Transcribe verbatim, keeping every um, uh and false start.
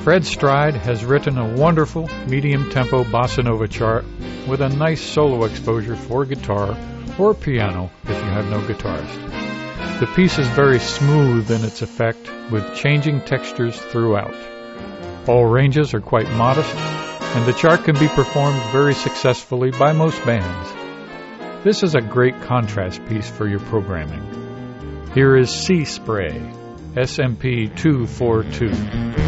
Fred Stride has written a wonderful medium-tempo bossa nova chart with a nice solo exposure for guitar or piano if you have no guitarist. The piece is very smooth in its effect with changing textures throughout. All ranges are quite modest, and the chart can be performed very successfully by most bands. This is a great contrast piece for your programming. Here is Sea Spray, S M P two forty-two.